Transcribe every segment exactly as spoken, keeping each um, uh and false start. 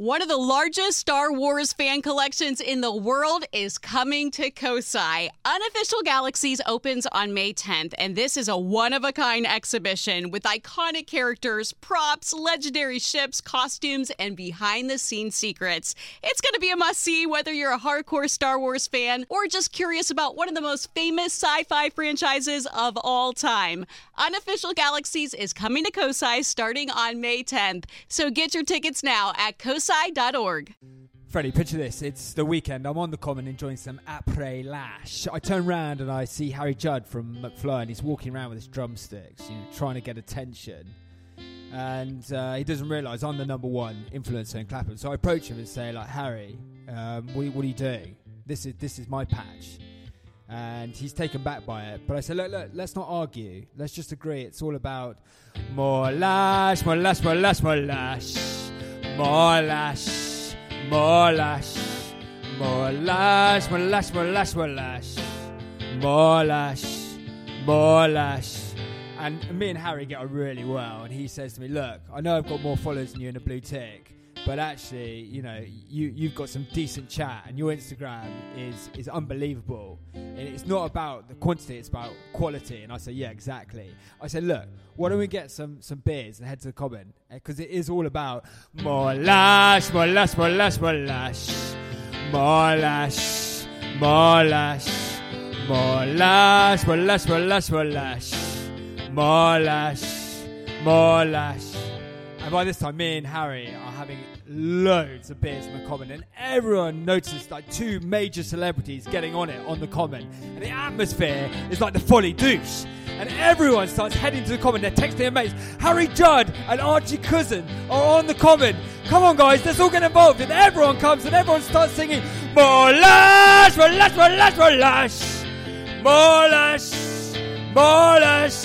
One of the largest Star Wars fan collections in the world is coming to Kosai. Unofficial Galaxies opens on May tenth, and this is a one-of-a-kind exhibition with iconic characters, props, legendary ships, costumes, and behind-the-scenes secrets. It's going to be a must-see whether you're a hardcore Star Wars fan or just curious about one of the most famous sci-fi franchises of all time. Unofficial Galaxies is coming to Kosai starting on May tenth, so get your tickets now at kosai dot org. Freddie, picture this. It's the weekend. I'm on the common enjoying some après lash. I turn around and I see Harry Judd from McFly, and he's walking around with his drumsticks, you know, trying to get attention. And uh, he doesn't realise I'm the number one influencer in Clapham. So I approach him and say, like, Harry, um, what, what are you doing? This is this is my patch. And he's taken back by it. But I said, look, look, let's not argue. Let's just agree. It's all about more lash, more lash, more lash, more lash. More lash, more lash, more lash, more lash, more lash, more lash, more lash, more lash. And me and Harry get on really well, and he says to me, look, I know I've got more followers than you in a blue tick, but actually, you know, you, you've got some decent chat, and your Instagram is, is unbelievable. And it's not about the quantity, it's about quality. And I say, yeah, exactly. I said, look, why don't we get some, some beers and head to the common? Because it is all about more lash, more lash, more lash, more lash, more lash, more lash, more lash, more lash, more lash, more lash, more lash, more lash. And by this time, me and Harry are having loads of beers in the common, and everyone noticed like two major celebrities getting on it on the common, and the atmosphere is like the Folly Douche, and everyone starts heading to the common. They're texting their mates. Harry Judd and Archie Cousin are on the common. Come on, guys, let's all get involved. And everyone comes, and everyone starts singing more lash, more lash, more lash, more lash, more lash, more lash,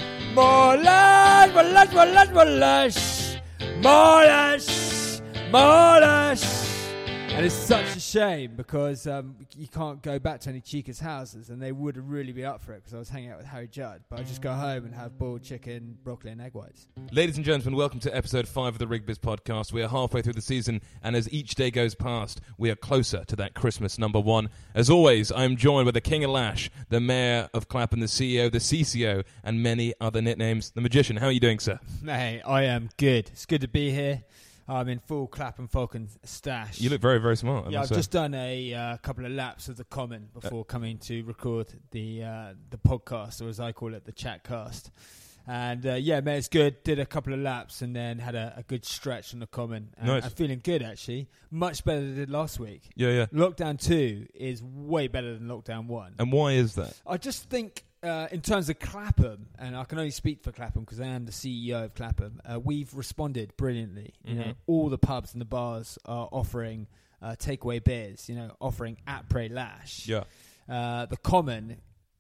more lash, more lash, more lash, more lash. More lash, more lash. And it's such a shame because um, you can't go back to any Chica's houses, and they would really be up for it because I was hanging out with Harry Judd. But I just go home and have boiled chicken, broccoli and egg whites. Ladies and gentlemen, welcome to episode five of the Rigbiz podcast. We are halfway through the season, and as each day goes past, we are closer to that Christmas number one. As always, I am joined by the King of Lash, the Mayor of Clapham, the C E O, the C C O, and many other nicknames. The Magician, how are you doing, sir? Hey, I am good. It's good to be here. I'm in full Clapham Falcon stash. You look very, very smart. Yeah, I've say. just done a uh, couple of laps of the common before uh, coming to record the uh, the podcast, or as I call it, the chat cast. And uh, yeah, man, it's good. Did a couple of laps and then had a, a good stretch on the common. And nice. I'm feeling good, actually. Much better than I did last week. Yeah, yeah. Lockdown two is way better than Lockdown one. And why is that? I just think uh, in terms of Clapham, and I can only speak for Clapham because I am the C E O of Clapham, uh, we've responded brilliantly. You mm-hmm. know, all the pubs and the bars are offering uh, takeaway beers, you know, offering après lash. Yeah. Uh, the common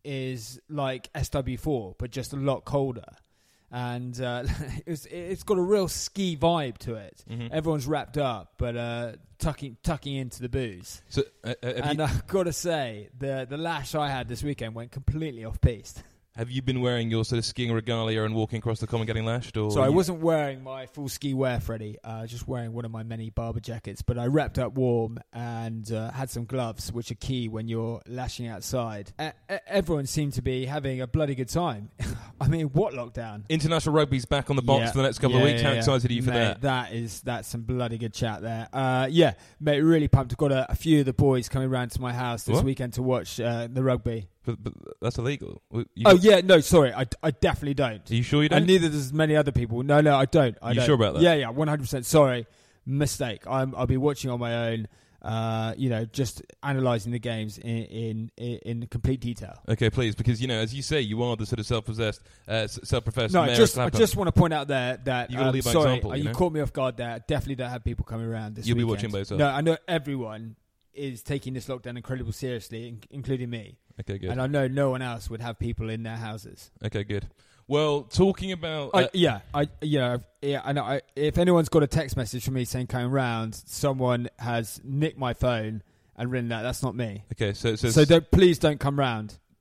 is like S W four, but just a lot colder. And uh, it's, it's got a real ski vibe to it. Mm-hmm. Everyone's wrapped up, but uh, tucking tucking into the booze. So, uh, and you... I've got to say, the the lash I had this weekend went completely off piste. Have you been wearing your sort of skiing regalia and walking across the common getting lashed? Or so I you... wasn't wearing my full ski wear, Freddie. Uh, just wearing one of my many barber jackets. But I wrapped up warm and uh, had some gloves, which are key when you're lashing outside. Uh, everyone seemed to be having a bloody good time. I mean, what lockdown? International rugby's back on the box yeah. for the next couple yeah, of weeks. Yeah, How yeah. excited are you for mate, that? That is that's some bloody good chat there. Uh, yeah, mate, really pumped. I've got a, a few of the boys coming round to my house this what? weekend to watch uh, the rugby. But, but that's illegal. You oh, yeah, no, sorry. I, I definitely don't. Are you sure you don't? And neither does many other people. No, no, I don't. I you don't. sure about that? Yeah, yeah, one hundred percent. Sorry. Mistake. I'm, I'll be watching on my own, uh, you know, just analysing the games in, in in complete detail. Okay, please, because, you know, as you say, you are the sort of self-possessed, uh, self-professed no, mayor just, of I just want to point out there that, you gotta um, lead by sorry, example, uh, you you know? caught me off guard there. I definitely don't have people coming around this You'll weekend. be watching by yourself. No, I know everyone is taking this lockdown incredibly seriously, in- including me. Okay, good. And I know no one else would have people in their houses. Okay, good. Well, talking about... Uh, uh, yeah, I yeah, yeah, I know. I, if anyone's got a text message from me saying coming round, someone has nicked my phone and written that. That's not me. Okay, so... So, so don't, please don't come round.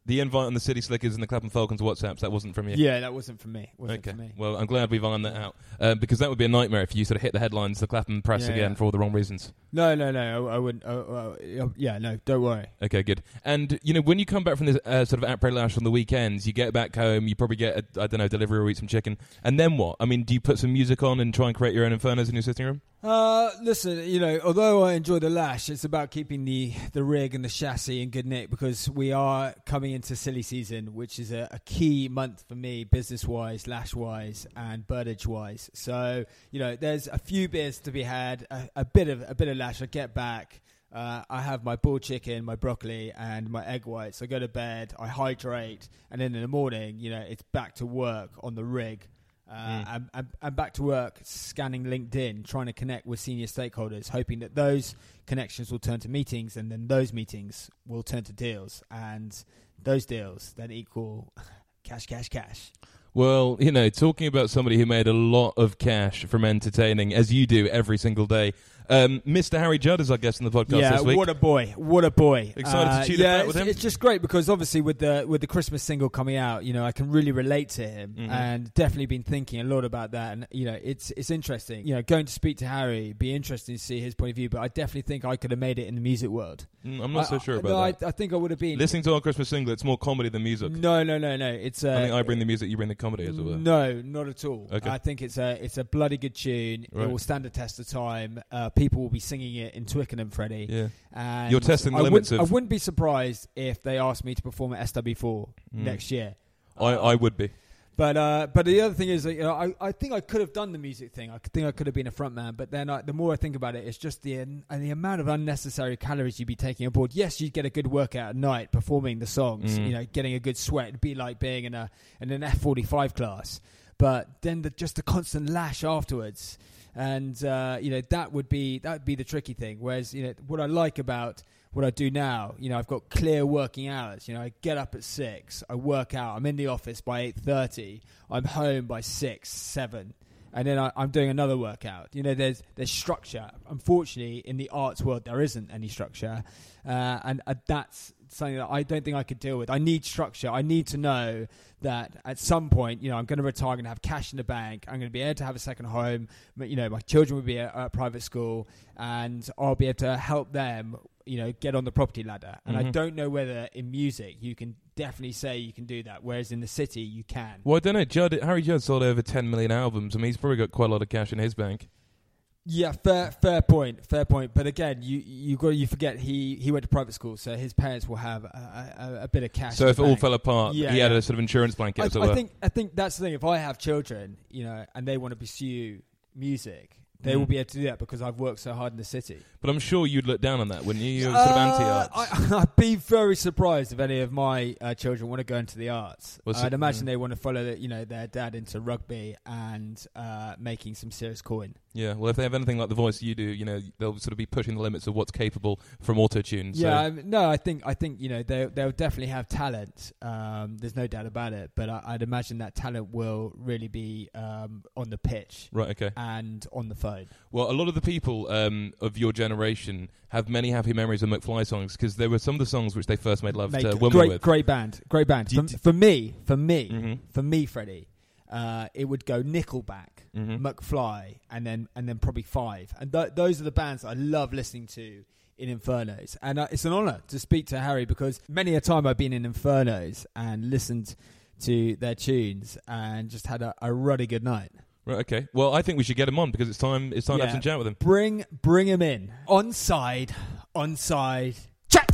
The invite on the City Slickers and the Clapham Falcons WhatsApps, that wasn't from you? Yeah, that wasn't from me. Wasn't okay. from me. Well, I'm glad we've ironed that out, uh, because that would be a nightmare if you sort of hit the headlines, the Clapham press yeah, again, yeah. for all the wrong reasons. No, no, no, I, I wouldn't. Uh, uh, yeah, no, don't worry. Okay, good. And, you know, when you come back from this uh, sort of après Lash on the weekends, you get back home, you probably get, a, I don't know, delivery or eat some chicken, and then what? I mean, do you put some music on and try and create your own infernos in your sitting room? Uh, listen, you know, although I enjoy the Lash, it's about keeping the, the rig and the chassis in good nick, because we are coming into silly season, which is a, a key month for me, business-wise, Lash-wise, and birdage-wise. So, you know, there's a few beers to be had, a, a bit of a bit of Lash. I get back, uh, I have my boiled chicken, my broccoli, and my egg whites. I go to bed, I hydrate, and then in the morning, you know, it's back to work on the rig. Uh, mm. and, and, and back to work, scanning LinkedIn, trying to connect with senior stakeholders, hoping that those connections will turn to meetings, and then those meetings will turn to deals, and those deals then equal cash, cash, cash. Well, you know, talking about somebody who made a lot of cash from entertaining, as you do every single day, um, Mister Harry Judd is our guest on the podcast yeah, this week. what a boy! What a boy! Excited uh, to chew yeah, the fat with it's, him? it's just great because obviously with the with the Christmas single coming out, you know, I can really relate to him, Mm-hmm. and definitely been thinking a lot about that. And you know, it's it's interesting. You know, going to speak to Harry, be interesting to see his point of view. But I definitely think I could have made it in the music world. Mm, I'm not I, so sure I, about no, that. I, I think I would have been. Listening to our Christmas single, it's more comedy than music. No, no, no, no. It's uh, I think I bring the music, you bring the comedy, as it were. No, not at all. Okay. I think it's a it's a bloody good tune. Right. It will stand the test of time. Uh, people will be singing it in Twickenham, Freddie. Yeah. And You're testing the I limits wouldn't, of- I wouldn't be surprised if they asked me to perform at S W four Mm. next year. I, I would be. But uh, but the other thing is, that, you know, I, I think I could have done the music thing. I could think I could have been a front man. But then I, the more I think about it, it's just the and the amount of unnecessary calories you'd be taking aboard. Yes, you'd get a good workout at night performing the songs. Mm. You know, getting a good sweat. It'd be like being in a in an F forty-five class. But then the, just the constant lash afterwards, and uh, you know that would be that would be the tricky thing. Whereas you know what I like about what I do now, you know, I've got clear working hours. You know, I get up at six, I work out, I'm in the office by eight thirty, I'm home by six, seven, and then I, I'm doing another workout. You know, there's there's structure. Unfortunately, in the arts world, there isn't any structure, uh, and uh, that's something that I don't think I could deal with. I need structure. I need to know that at some point, you know, I'm going to retire, I'm going to have cash in the bank, I'm going to be able to have a second home, you know, my children will be at, at private school, and I'll be able to help them, you know, get on the property ladder. And Mm-hmm. I don't know whether in music you can definitely say you can do that, whereas in the city you can. Well, I don't know. Judd, Harry Judd sold over ten million albums. I mean, he's probably got quite a lot of cash in his bank. Yeah, fair, fair point, fair point. But again, you you got you forget he, he went to private school, so his parents will have a, a, a bit of cash. So in if the it all bank. fell apart, Yeah, he had yeah. a sort of insurance blanket, I, as it I were. think I think that's the thing. If I have children, you know, and they want to pursue music, they Mm. will be able to do that because I've worked so hard in the city. But I'm sure you'd look down on that, wouldn't you? You're sort of anti-arts. Uh, I, I'd be very surprised if any of my uh, children want to go into the arts. Well, so- I'd imagine mm. they want to follow, the, you know, their dad into rugby and uh, making some serious coin. Yeah, well, if they have anything like the voice you do, you know, they'll sort of be pushing the limits of what's capable from auto-tune. So. Yeah, um, no, I think I think you know they they'll definitely have talent. Um, there's no doubt about it. But I, I'd imagine that talent will really be um, on the pitch Right, okay. and on the phone. Well, a lot of the people um, of your generation have many happy memories of McFly songs because there were some of the songs which they first made love Mate, to women great, with. great band, great band. Do you For, d- for me, for me, Mhm. for me, Freddie, uh, it would go Nickelback, Mhm. McFly, and then and then probably Five. And th- those are the bands that I love listening to in Infernos. And uh, it's an honour to speak to Harry because many a time I've been in Infernos and listened to their tunes and just had a, a ruddy good night. Right, okay. Well, I think we should get him on because it's time. It's time to Yeah. have some chat with him. Bring bring him in. On side, on side, chat!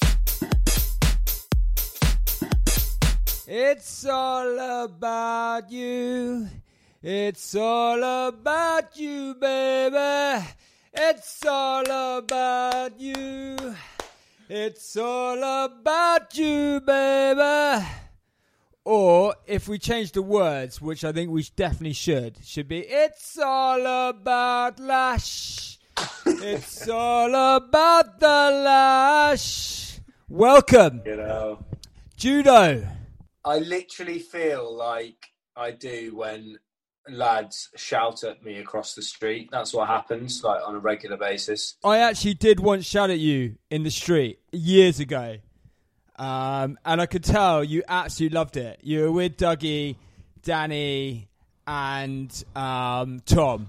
It's all about you. It's all about you, baby. It's all about you. It's all about you, baby. Or if we change the words, which I think we definitely should, should be it's all about Lash. It's all about the Lash. Welcome, You know, Judo. I literally feel like I do when lads shout at me across the street. That's what happens, like on a regular basis. I actually did once shout at you in the street years ago. Um, and I could tell you absolutely loved it. You were with Dougie, Danny, and um, Tom.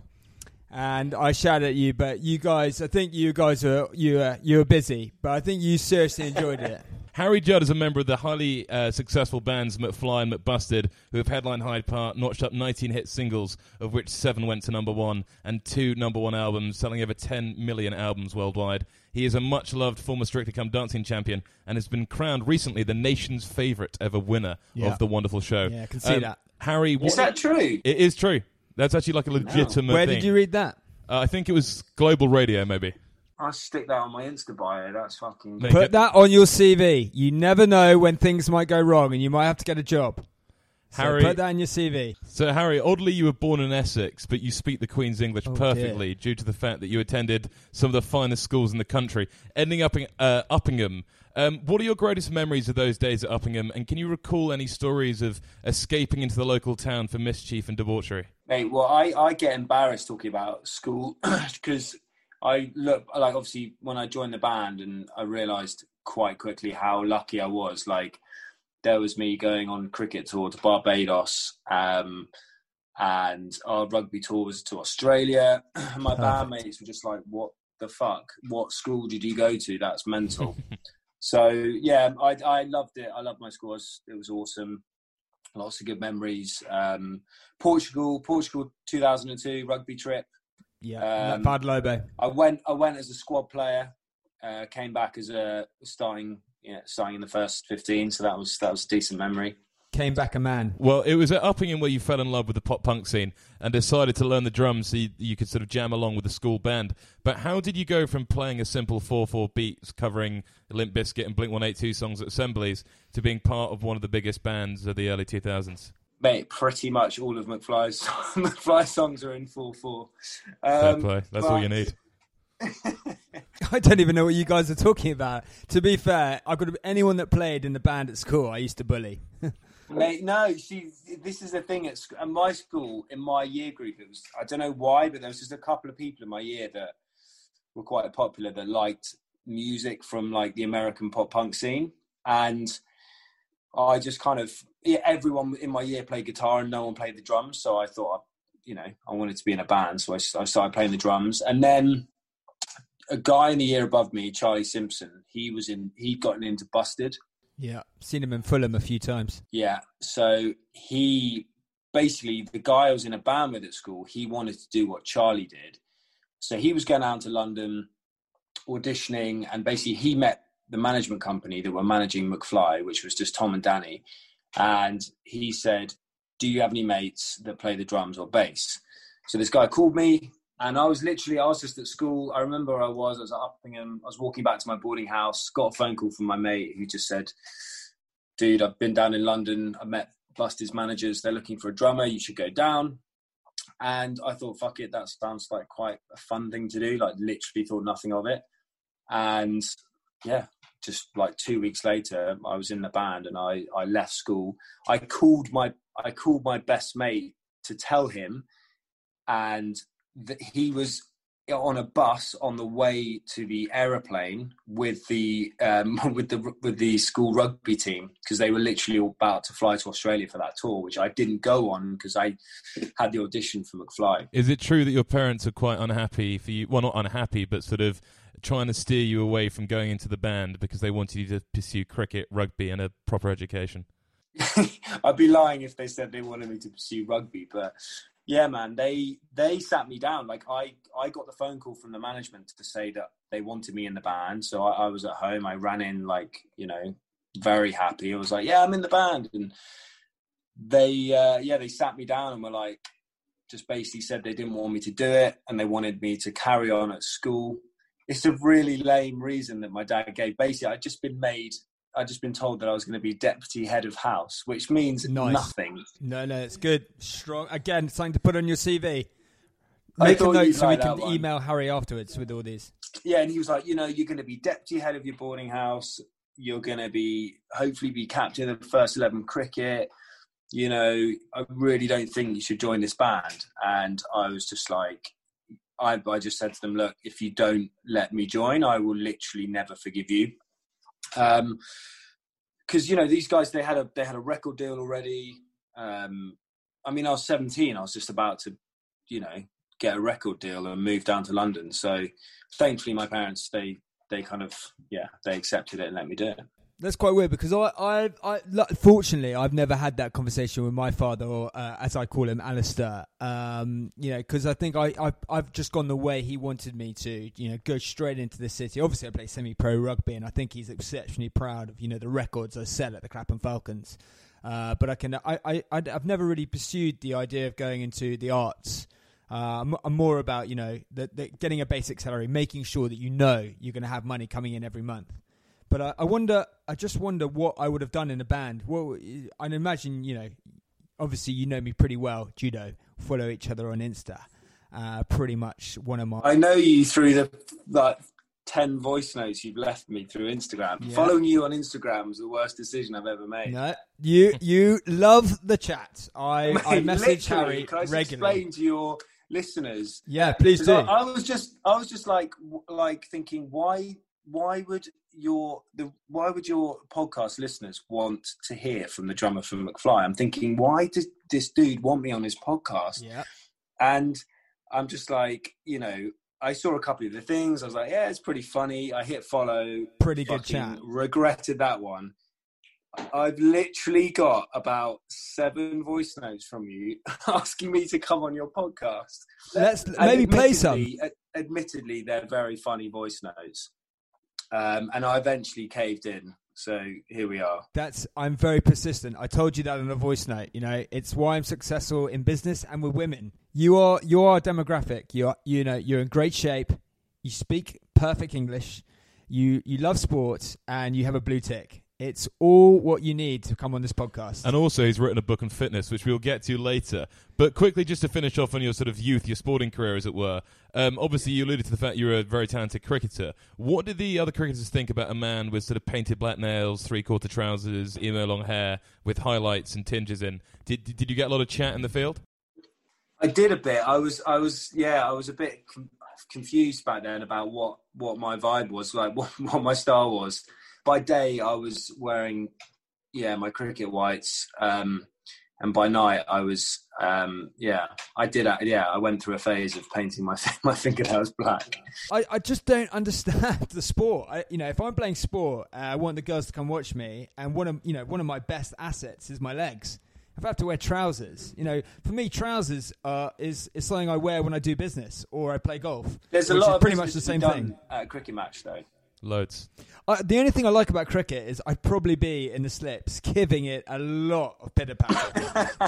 And I shouted at you, but you guys, I think you guys were you were you were busy, but I think you seriously enjoyed it. Harry Judd is a member of the highly uh, successful bands McFly and McBusted, who have headlined Hyde Park, notched up nineteen hit singles, of which seven went to number one, and two number one albums, selling over ten million albums worldwide. He is a much-loved former Strictly Come Dancing champion and has been crowned recently the nation's favourite ever winner Yeah. of the wonderful show. Yeah, I can see um, that. Harry, Is what, that true? it is true. That's actually like a legitimate Where thing. did you read that? Uh, I think it was Global Radio, maybe. I'll stick that on my Insta bio. That's fucking... Make Put it- that on your C V. You never know when things might go wrong and you might have to get a job. So Harry- put that in your C V. So, Harry, oddly, you were born in Essex, but you speak the Queen's English Oh, perfectly due to the fact that you attended some of the finest schools in the country, ending up in uh, Uppingham. Um, what are your greatest memories of those days at Uppingham, and can you recall any stories of escaping into the local town for mischief and debauchery? Mate, well, I, I get embarrassed talking about school because I look, like, obviously, when I joined the band and I realised quite quickly how lucky I was. Like, there was me going on cricket tour to Barbados, um, and our rugby tour was to Australia. My bandmates were just like, what the fuck? What school did you go to? That's mental. So, yeah, I, I loved it. I loved my school. It was, it was awesome. Lots of good memories. Um, Portugal, Portugal two thousand two rugby trip. Yeah, Um, Bad Lobo. I went. I went as a squad player. Uh, came back as a starting. Yeah, starting in the first fifteen. So that was that was a decent memory. Came back a man. Well, it was at Uppingham where you fell in love with the pop punk scene and decided to learn the drums so you, you could sort of jam along with the school band. But how did you go from playing a simple four four beats covering Limp Bizkit and Blink one eighty-two songs at assemblies to being part of one of the biggest bands of the early two thousands? Mate, pretty much all of McFly's McFly songs are in four four. Um, Fair play. That's but- all you need. I don't even know what you guys are talking about. To be fair, I've got anyone that played in the band at school, I used to bully. Mate, no, see, this is the thing. At, sc- at my school, in my year group, it was, I don't know why, but there was just a couple of people in my year that were quite popular that liked music from, like, the American pop punk scene. And I just kind of, yeah, everyone in my year played guitar and no one played the drums. So I thought, you know, I wanted to be in a band. So I, I started playing the drums. And then a guy in the year above me, Charlie Simpson, he was in, he'd gotten into Busted. Yeah, seen him in Fulham a few times. Yeah, so he basically, the guy I was in a band with at school, he wanted to do what Charlie did. So he was going out to London, auditioning, and basically he met the management company that were managing McFly, which was just Tom and Danny. And he said, do you have any mates that play the drums or bass? So this guy called me, and I was literally, I was just at school. I remember where I was, I was at Uppingham. I was walking back to my boarding house, got a phone call from my mate who just said, dude, I've been down in London. I met Busted's managers. They're looking for a drummer. You should go down. And I thought, fuck it, that sounds like quite a fun thing to do. Like, literally thought nothing of it. And yeah, just like two weeks later, I was in the band and I, I left school. I called my, I called my best mate to tell him, and that he was on a bus on the way to the aeroplane with the um, with the with the school rugby team, because they were literally about to fly to Australia for that tour, which I didn't go on because I had the audition for McFly. Is it true that your parents are quite unhappy for you? Well, not unhappy, but sort of trying to steer you away from going into the band because they wanted you to pursue cricket, rugby, and a proper education? I'd be lying if they said they wanted me to pursue rugby, but yeah, man, they they sat me down. Like, I, I got the phone call from the management to say that they wanted me in the band. So I, I was at home. I ran in, like, you know, very happy. I was like, yeah, I'm in the band. And they, uh, yeah, they sat me down and were like, just basically said they didn't want me to do it and they wanted me to carry on at school. It's a really lame reason that my dad gave. Basically, I'd just been made... I'd just been told that I was going to be deputy head of house, which means Nice. nothing. No, no, it's good. Strong. Again, something to put on your C V. I Make a thought note you'd so we like can that one. email Harry afterwards with all these. Yeah, and he was like, you know, you're going to be deputy head of your boarding house. You're going to be, hopefully be captain of the first eleven cricket. You know, I really don't think you should join this band. And I was just like, I, I just said to them, look, if you don't let me join, I will literally never forgive you. Um, because you know these guys they had a they had a record deal already. Um, I mean, I was seventeen. I was just about to, you know, get a record deal and move down to London. So thankfully, my parents they they kind of yeah they accepted it and let me do it. That's quite weird because I, I, I, fortunately, I've never had that conversation with my father, or uh, as I call him, Alistair. Um, you know, because I think I, I, I've just gone the way he wanted me to. You know, go straight into the city. Obviously, I play semi-pro rugby, and I think he's exceptionally proud of you know the records I set at the Clapham Falcons. Uh, but I can, I, I, I've never really pursued the idea of going into the arts. Uh, I'm, I'm more about you know the, the, getting a basic salary, making sure that you know you're going to have money coming in every month. But I, I wonder, I just wonder what I would have done in a band. Well, I'd imagine, you know, obviously you know me pretty well, Judo, follow each other on Insta. Uh, pretty much one of my... I know you through the like ten voice notes you've left me through Instagram. Yeah. Following you on Instagram was the worst decision I've ever made. No, you you love the chat. I, Mate, I message Harry can I regularly. Explain to your listeners. Yeah, please do. I, I was just, I was just like, like thinking, why, why would... your the why would your podcast listeners want to hear from the drummer from McFly? I'm thinking, why does this dude want me on his podcast? Yeah. And I'm just like, you know, I saw a couple of the things. I was like, yeah, it's pretty funny. I hit follow. Pretty good chat. Regretted that one. I've literally got about seven voice notes from you asking me to come on your podcast. Let's and maybe play some. Admittedly, they're very funny voice notes. Um, and I eventually caved in. So here we are. That's I'm very persistent. I told you that in a voice note. You know, it's why I'm successful in business and with women. You are you are demographic. You are you know you're in great shape. You speak perfect English. You you love sports and you have a blue tick. It's all what you need to come on this podcast. And also, he's written a book on fitness, which we'll get to later. But quickly, just to finish off on your sort of youth, your sporting career, as it were. Um, obviously, you alluded to the fact you're a very talented cricketer. What did the other cricketers think about a man with sort of painted black nails, three-quarter trousers, emo long hair, with highlights and tinges in? Did did you get a lot of chat in the field? I did a bit. I was, I was, yeah, I was a bit com- confused back then about what, what my vibe was, like what, what my style was. By day, I was wearing, yeah, my cricket whites, um, and by night, I was, um, yeah, I did, yeah, I went through a phase of painting my my fingernails black. I, I just don't understand the sport. I, you know, if I'm playing sport, uh, I want the girls to come watch me, and one of you know one of my best assets is my legs. If I have to wear trousers, you know, for me, trousers uh, is is something I wear when I do business or I play golf. There's a which lot is of pretty much the same thing at a cricket match, though. Loads. Uh, the only thing I like about cricket is I'd probably be in the slips, giving it a lot of pitter patter.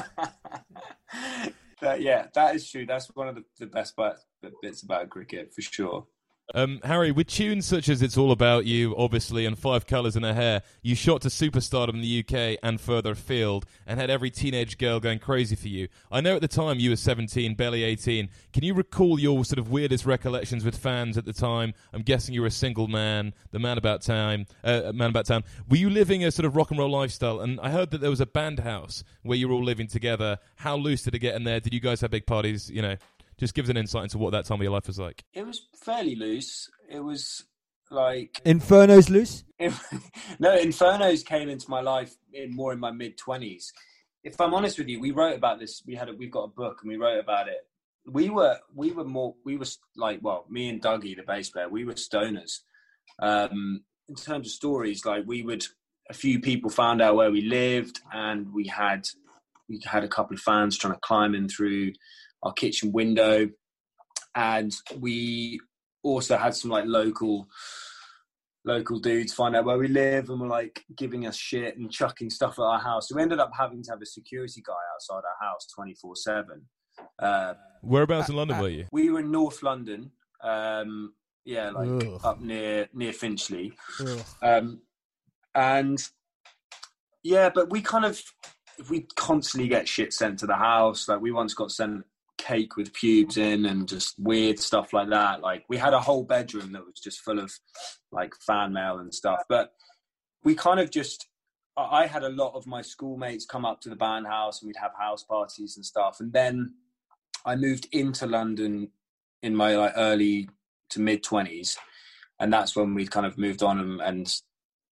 That, yeah, that is true. That's one of the, the best part, bits about cricket, for sure. Um, Harry, with tunes such as It's All About You, obviously, and Five Colours in Her Hair, you shot to superstardom in the U K and further afield and had every teenage girl going crazy for you. I know at the time you were seventeen, barely eighteen. Can you recall your sort of weirdest recollections with fans at the time? I'm guessing you were a single man, the man about town. Uh, man about town. Were you living a sort of rock and roll lifestyle? And I heard that there was a band house where you were all living together. How loose did it get in there? Did you guys have big parties, you know? Just give us an insight into what that time of your life was like. It was fairly loose. It was like... Inferno's loose? No, Inferno's came into my life in more in my mid-twenties. If I'm honest with you, we wrote about this. We had a, We've got a book and we wrote about it. We were we were more... We were like, well, me and Dougie, the bass player, we were stoners. Um, in terms of stories, like we would... A few people found out where we lived and we had we had a couple of fans trying to climb in through our kitchen window, and we also had some like local local dudes find out where we live and were like giving us shit and chucking stuff at our house. So we ended up having to have a security guy outside our house twenty-four seven. Uh, Whereabouts in London were you? We were in North London, um, yeah, like Ugh. up near near Finchley, um, and yeah, but we kind of we constantly get shit sent to the house. Like we once got sent cake with pubes in and just weird stuff like that. Like we had a whole bedroom that was just full of like fan mail and stuff. But we kind of just, I had a lot of my schoolmates come up to the band house and we'd have house parties and stuff. And then I moved into London in my like early to mid twenties. And that's when we kind of moved on and, and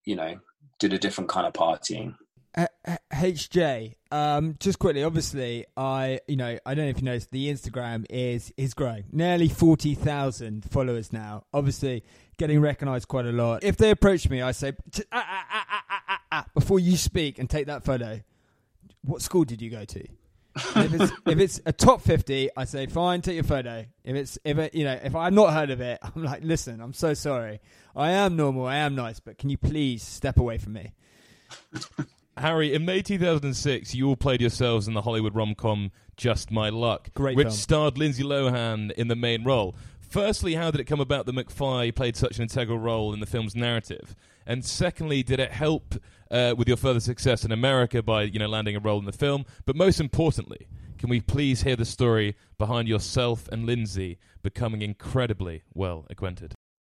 you know, did a different kind of partying. H J, um, just quickly, obviously, I, you know, I don't know if you noticed, the Instagram is is growing. Nearly forty thousand followers now. Obviously, getting recognised quite a lot. If they approach me, I say, ah, ah, ah, ah, ah, ah, before you speak and take that photo, what school did you go to? if it's if it's a top fifty, I say fine, take your photo. If it's if it, you know, if I've not heard of it, I'm like, listen, I'm so sorry. I am normal, I am nice, but can you please step away from me? Harry, in May two thousand six, you all played yourselves in the Hollywood rom-com Just My Luck, Great which film. starred Lindsay Lohan in the main role. Firstly, how did it come about that McFly played such an integral role in the film's narrative? And secondly, did it help uh, with your further success in America by, you know, landing a role in the film? But most importantly, can we please hear the story behind yourself and Lindsay becoming incredibly well acquainted?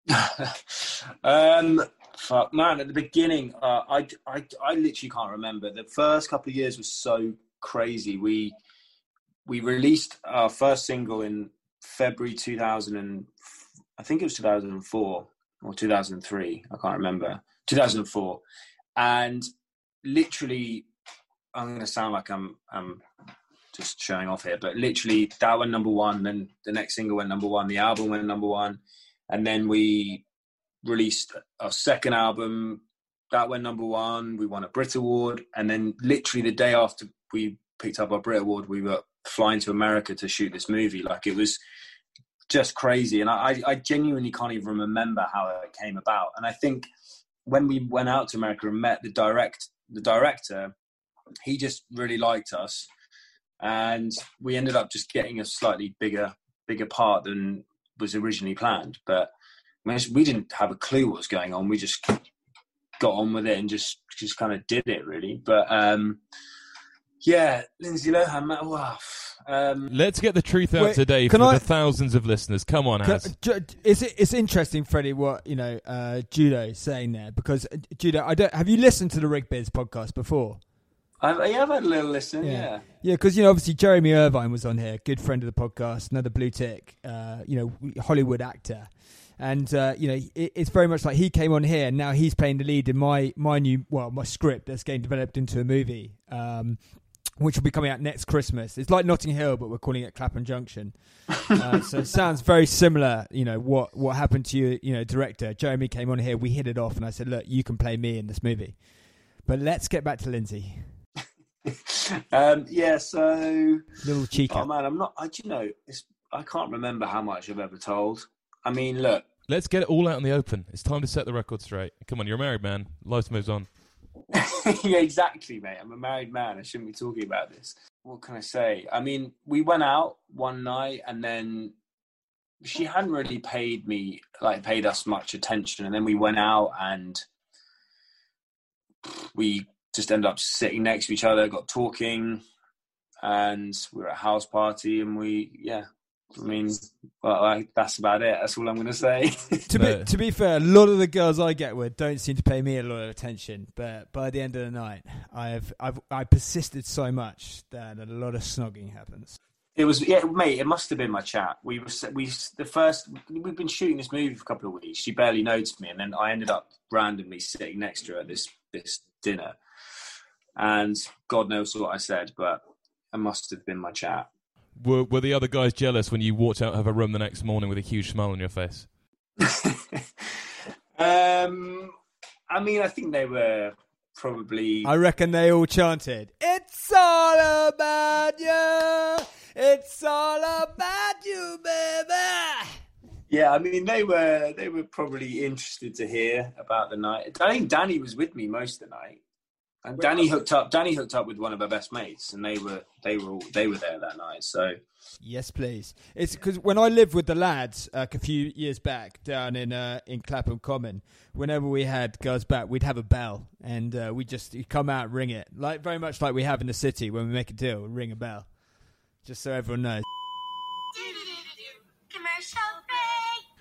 um, fuck, man, at the beginning, uh, I, I, I literally can't remember. The first couple of years was so crazy. We we released our first single in February two thousand, and I think it was two thousand four or two thousand three. I can't remember. two thousand four, and literally, I'm going to sound like I'm I'm just showing off here, but literally that went number one. Then the next single went number one. The album went number one. And then we released our second album. That went number one. We won a Brit Award. And then literally the day after we picked up our Brit Award, we were flying to America to shoot this movie. Like, it was just crazy. And I, I genuinely can't even remember how it came about. And I think when we went out to America and met the direct the director, he just really liked us. And we ended up just getting a slightly bigger bigger part than was originally planned, but we didn't have a clue what was going on. We just got on with it and just just kind of did it, really. But um yeah, Lindsay Lohan, wow. Um, Let's get the truth out wait, today for I, the thousands of listeners. Come on, Haz. It's it's interesting, Freddie, what you know, uh, Judo is saying there, because uh, Judo, I don't have you listened to the Rig Biz podcast before? I've, I have had a little listen, yeah. Yeah, because, yeah, you know, obviously Jeremy Irvine was on here, good friend of the podcast, another blue tick, uh, you know, Hollywood actor. And, uh, you know, it, it's very much like he came on here and now he's playing the lead in my, my new, well, my script that's getting developed into a movie, um, which will be coming out next Christmas. It's like Notting Hill, but we're calling it Clapham Junction. Uh, so it sounds very similar, you know, what, what happened to you, you know, director. Jeremy came on here, we hit it off, and I said, look, you can play me in this movie. But let's get back to Lindsay. um, yeah, so little cheeky. Oh man, I'm not. I you know, it's, I can't remember how much I've ever told. I mean, look, let's get it all out in the open. It's time to set the record straight. Come on, you're a married man. Life moves on. Yeah, exactly, mate. I'm a married man. I shouldn't be talking about this. What can I say? I mean, we went out one night, and then she hadn't really paid me, like, paid us much attention, and then we went out, and we just ended up sitting next to each other, got talking, and we were at a house party, and we, yeah, I mean, well, I, that's about it. That's all I'm going to say. to be to be fair, a lot of the girls I get with don't seem to pay me a lot of attention, but by the end of the night, I've I've I persisted so much that a lot of snogging happens. It was, yeah, mate. It must have been my chat. We were we the first. We've been shooting this movie for a couple of weeks. She barely noticed me, and then I ended up randomly sitting next to her at this this dinner. And God knows what I said, but it must have been my chat. Were, were the other guys jealous when you walked out of her room the next morning with a huge smile on your face? um, I mean, I think they were probably... I reckon they all chanted, "It's all about you! It's all about you, baby!" Yeah, I mean, they were they were probably interested to hear about the night. I think Danny was with me most of the night. And Danny hooked up. Danny hooked up with one of her best mates, and they were they were all, they were there that night. So yes, please. It's because when I lived with the lads uh, a few years back down in uh, in Clapham Common, whenever we had girls back, we'd have a bell, and uh, we just you'd come out, ring it, like very much like we have in the city when we make a deal, ring a bell, just so everyone knows.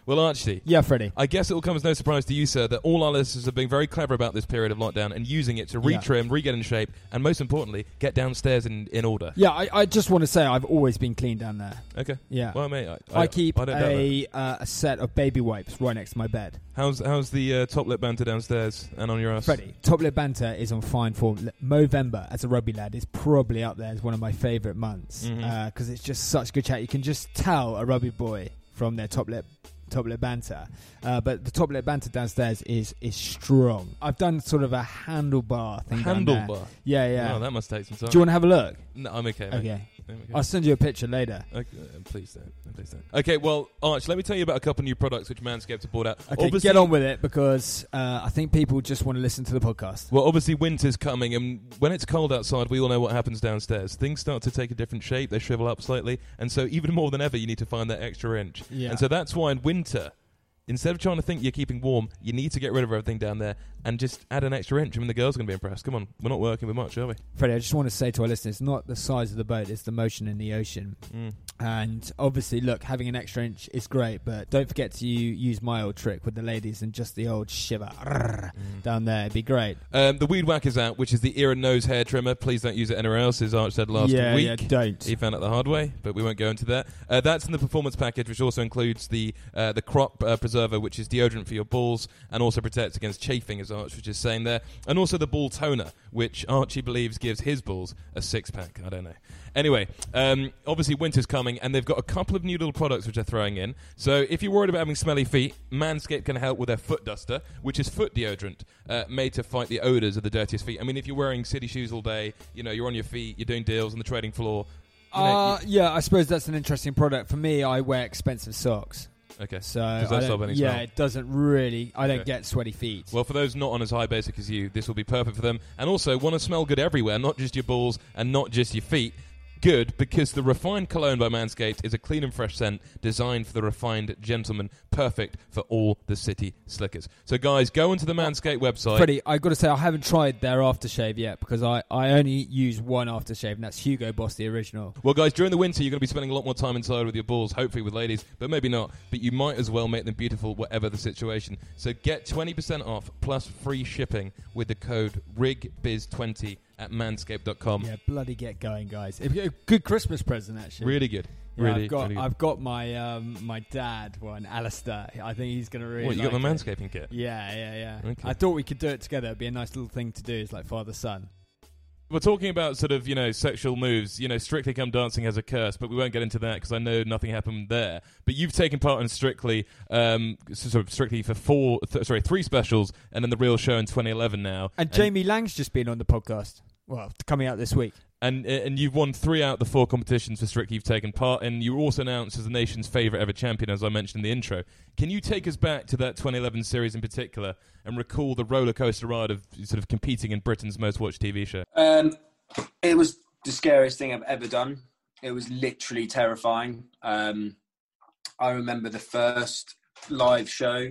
Well, Archie. Yeah, Freddie. I guess it will come as no surprise to you, sir, that all our listeners have been very clever about this period of lockdown and using it to retrim, yeah. re-get in shape, and most importantly, get downstairs in, in order. Yeah, I, I just want to say I've always been clean down there. Okay. Yeah. Well, mate, I, I, I keep I don't a, uh, a set of baby wipes right next to my bed. How's how's the uh, top lip banter downstairs and on your ass? Freddie, top lip banter is on fine form. Movember, as a rugby lad, is probably up there as one of my favourite months because mm-hmm. uh, it's just such good chat. You can just tell a rugby boy from their top lip top lip banter, uh, but the top lip banter downstairs is is strong. I've done sort of a handlebar thing. Handlebar? Yeah, yeah. Oh, that must take some time. Do you want to have a look? No, I'm okay. Mate. Okay. Okay. I'll send you a picture later. Okay, uh, please don't. Please don't. Okay, well, Arch, let me tell you about a couple of new products which Manscaped have brought out. Okay, obviously, get on with it because uh, I think people just want to listen to the podcast. Well, obviously winter's coming, and when it's cold outside, we all know what happens downstairs. Things start to take a different shape, they shrivel up slightly, and so even more than ever, you need to find that extra inch. Yeah. And so that's why in winter, instead of trying to think you're keeping warm, you need to get rid of everything down there and just add an extra inch. I mean, the girls are going to be impressed. Come on, we're not working with much, are we? Freddie, I just want to say to our listeners, it's not the size of the boat, it's the motion in the ocean. Mm. And obviously, look, having an extra inch is great, but don't forget to use my old trick with the ladies and just the old shiver mm. down there. It'd be great. Um, the Weed Whacker's out, which is the ear and nose hair trimmer. Please don't use it anywhere else, as Arch said last yeah, week. Yeah, don't. He found it the hard way, but we won't go into that. Uh, that's in the performance package, which also includes the uh, the crop uh, preserver, which is deodorant for your balls, and also protects against chafing, as Arch was just saying there. And also the ball toner, which Archie believes gives his balls a six-pack. I don't know. Anyway, um, obviously winter's coming, and they've got a couple of new little products which they're throwing in. So if you're worried about having smelly feet, Manscaped can help with their foot duster, which is foot deodorant, uh, made to fight the odours of the dirtiest feet. I mean, if you're wearing city shoes all day, you know, you're on your feet, you're doing deals on the trading floor. You know, uh, you, yeah, I suppose that's an interesting product. For me, I wear expensive socks. Okay. So Does that stop any yeah, smell? It doesn't really. I okay. don't get sweaty feet. Well, for those not on as high basic as you, this will be perfect for them. And also, want to smell good everywhere, not just your balls and not just your feet. Good, because the Refined Cologne by Manscaped is a clean and fresh scent designed for the refined gentleman, perfect for all the city slickers. So, guys, go onto the Manscaped website. Freddie, I've got to say, I haven't tried their aftershave yet because I, I only use one aftershave, and that's Hugo Boss, the original. Well, guys, during the winter, you're going to be spending a lot more time inside with your balls, hopefully with ladies, but maybe not. But you might as well make them beautiful, whatever the situation. So get twenty percent off plus free shipping with the code R I G B I Z twenty at manscaped dot com. Yeah, bloody get going, guys. A good Christmas present, actually. Really good. Yeah, really, I've got really good. I've got my um, my dad one, Alistair. I think he's going to really What, you like got the it. manscaping kit? Yeah, yeah, yeah. Okay. I thought we could do it together. It'd be a nice little thing to do. It's like father-son. We're talking about sort of, you know, sexual moves. You know, Strictly Come Dancing has a curse, but we won't get into that because I know nothing happened there. But you've taken part in Strictly, um, sort of Strictly for four, th- sorry, three specials, and then the real show in twenty eleven now. And, and Jamie Lang's just been on the podcast. Well, coming out this week. And and you've won three out of the four competitions for Strictly you've taken part in. You were also announced as the nation's favourite ever champion, as I mentioned in the intro. Can you take us back to that twenty eleven series in particular and recall the roller coaster ride of sort of competing in Britain's most watched T V show? Um, it was the scariest thing I've ever done. It was literally terrifying. Um, I remember the first live show,